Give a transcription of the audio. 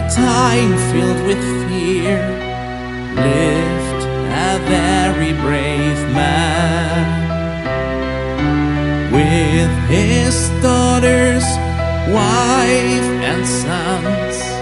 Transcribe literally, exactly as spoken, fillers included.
time filled with fear lived a very brave man. With his daughters, wife and sons,